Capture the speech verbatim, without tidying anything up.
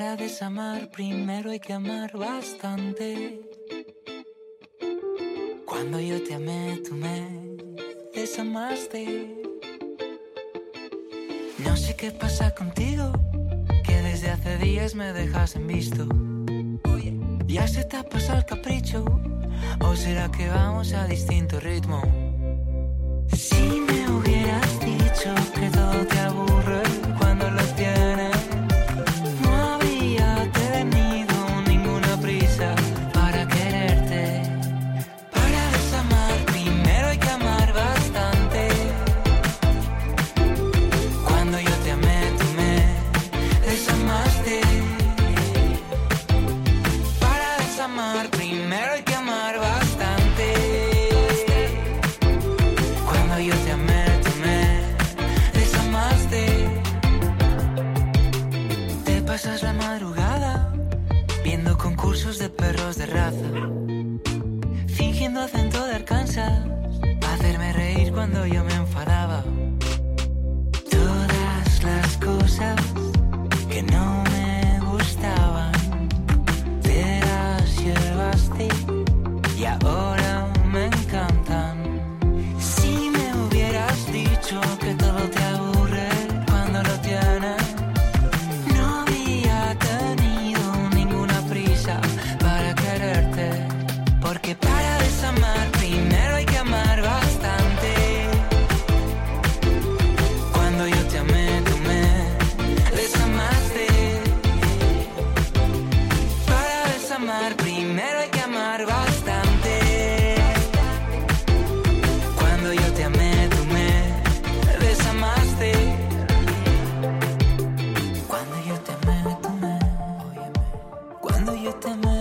Para desamar primero hay que amar bastante. Cuando yo te amé, tú me desamaste. No sé qué pasa contigo, que desde hace días me dejas en visto. ¿Ya se te ha pasado el capricho? ¿O será que vamos a distinto ritmo? Si me hubieras dicho que todo te aburre cuando lo tienes, no habría tenido ninguna prisa para quererte. Para desamar primero hay que amar bastante. Cuando yo te amé, tú me desamaste. Para desamar primero hay que amar bastante. Cuando yo te amé, tú me desamaste. Te pasas la madrugada viendo concursos de perros de raza, fingiendo acento de Arkansas, pa' hacerme reír cuando yo me enfadaba. Todas las cosas que no me gustaban te las llevaste y ahora me encantan. Si me hubieras dicho que todo te aburre cuando lo tienes, no habría tenido ninguna prisa para quererte. Porque para desamar primero hay que amar bastante. Cuando yo te amé, tú me desamaste. Para desamar primero hay que amar bastante. Cuando yo te amé, tú me desamaste. Cuando yo te amé, tú me, óyeme. Cuando yo te amé,